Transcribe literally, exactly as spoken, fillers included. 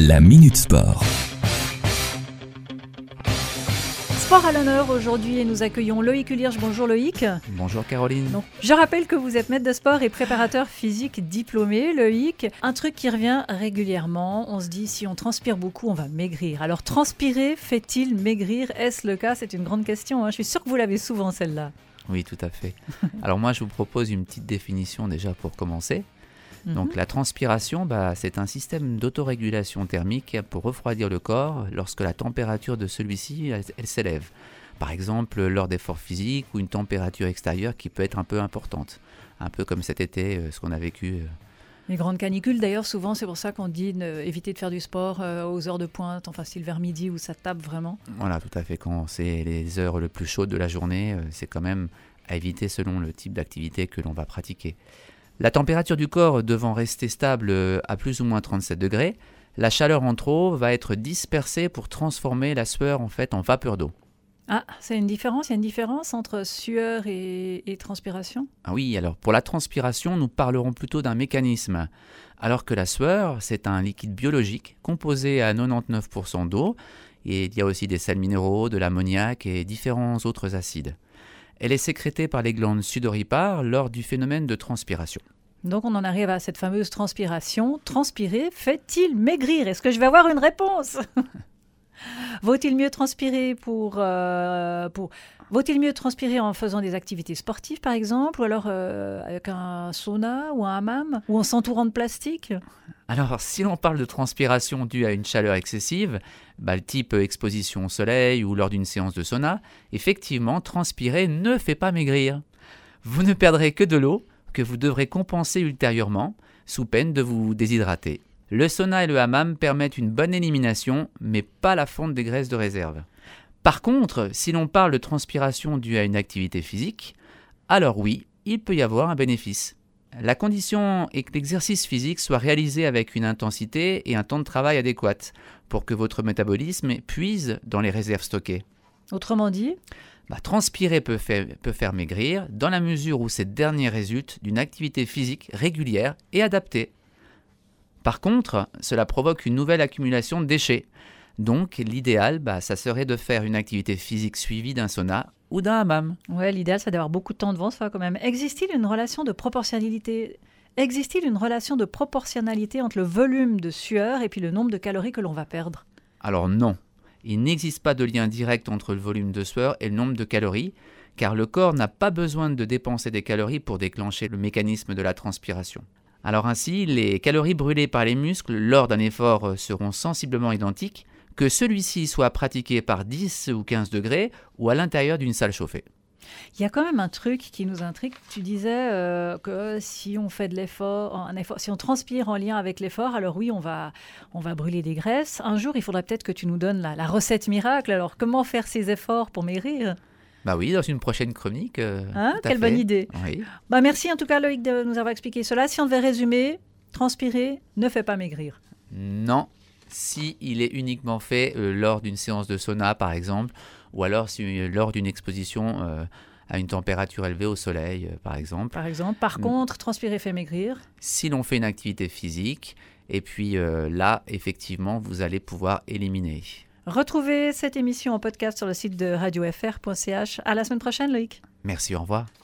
La Minute Sport. Sport à l'honneur aujourd'hui et nous accueillons Loïc Ulirch. Bonjour Loïc. Bonjour Caroline. Donc, je rappelle que vous êtes maître de sport et préparateur physique diplômé. Loïc, un truc qui revient régulièrement, on se dit si on transpire beaucoup on va maigrir. Alors transpirer fait-il maigrir? Est-ce le cas? C'est une grande question, hein. Je suis sûre que vous l'avez souvent celle-là. Oui, tout à fait. Alors moi je vous propose une petite définition déjà pour commencer. Donc la transpiration, bah, c'est un système d'autorégulation thermique pour refroidir le corps lorsque la température de celui-ci elle, elle s'élève. Par exemple lors d'efforts physiques ou une température extérieure qui peut être un peu importante. Un peu comme cet été, euh, ce qu'on a vécu. Euh. Les grandes canicules d'ailleurs, souvent c'est pour ça qu'on dit euh, éviter de faire du sport euh, aux heures de pointe, enfin style vers midi où ça tape vraiment. Voilà, tout à fait. Quand c'est les heures les plus chaudes de la journée, euh, c'est quand même à éviter selon le type d'activité que l'on va pratiquer. La température du corps devant rester stable à plus ou moins trente-sept degrés, la chaleur en trop va être dispersée pour transformer la sueur en fait en vapeur d'eau. Ah, c'est une différence, il y a une différence entre sueur et, et transpiration? Ah oui, alors pour la transpiration, nous parlerons plutôt d'un mécanisme, alors que la sueur, c'est un liquide biologique composé à quatre-vingt-dix-neuf pour cent d'eau, et il y a aussi des sels minéraux, de l'ammoniac et différents autres acides. Elle est sécrétée par les glandes sudoripares lors du phénomène de transpiration. Donc on en arrive à cette fameuse transpiration. Transpirer fait-il maigrir? Est-ce que je vais avoir une réponse? Vaut-il mieux transpirer pour, euh, pour... Vaut-il mieux transpirer en faisant des activités sportives par exemple, ou alors euh, avec un sauna ou un hammam, ou en s'entourant de plastique? Alors si l'on parle de transpiration due à une chaleur excessive, bah, le type exposition au soleil ou lors d'une séance de sauna, effectivement transpirer ne fait pas maigrir. Vous ne perdrez que de l'eau que vous devrez compenser ultérieurement sous peine de vous déshydrater. Le sauna et le hammam permettent une bonne élimination, mais pas la fonte des graisses de réserve. Par contre, si l'on parle de transpiration due à une activité physique, alors oui, il peut y avoir un bénéfice. La condition est que l'exercice physique soit réalisé avec une intensité et un temps de travail adéquat pour que votre métabolisme puise dans les réserves stockées. Autrement dit, bah, transpirer peut faire, peut faire maigrir dans la mesure où cette dernière résulte d'une activité physique régulière et adaptée. Par contre, cela provoque une nouvelle accumulation de déchets. Donc l'idéal, bah, ça serait de faire une activité physique suivie d'un sauna ou d'un hammam. Ouais, l'idéal, c'est d'avoir beaucoup de temps devant soi quand même. Existe-t-il une relation de proportionnalité Existe-t-il une relation de proportionnalité entre le volume de sueur et puis le nombre de calories que l'on va perdre? Alors non, il n'existe pas de lien direct entre le volume de sueur et le nombre de calories, car le corps n'a pas besoin de dépenser des calories pour déclencher le mécanisme de la transpiration. Alors ainsi, les calories brûlées par les muscles lors d'un effort seront sensiblement identiques, que celui-ci soit pratiqué par dix ou quinze degrés ou à l'intérieur d'une salle chauffée. Il y a quand même un truc qui nous intrigue. Tu disais euh, que si on fait de l'effort, un effort, si on transpire en lien avec l'effort, alors oui, on va, on va brûler des graisses. Un jour, il faudrait peut-être que tu nous donnes la, la recette miracle. Alors, comment faire ces efforts pour maigrir? Bah oui, dans une prochaine chronique. Euh, hein, quelle bonne idée. Oui. Bah merci en tout cas Loïc de nous avoir expliqué cela. Si on devait résumer, transpirer ne fait pas maigrir. Non. Si il est uniquement fait euh, lors d'une séance de sauna par exemple, ou alors si, euh, lors d'une exposition euh, à une température élevée au soleil euh, par exemple. Par exemple, par mmh. contre, transpirer fait maigrir. Si l'on fait une activité physique, et puis euh, là, effectivement, vous allez pouvoir éliminer. Retrouvez cette émission en podcast sur le site de radio f r point c h. À la semaine prochaine Loïc. Merci, au revoir.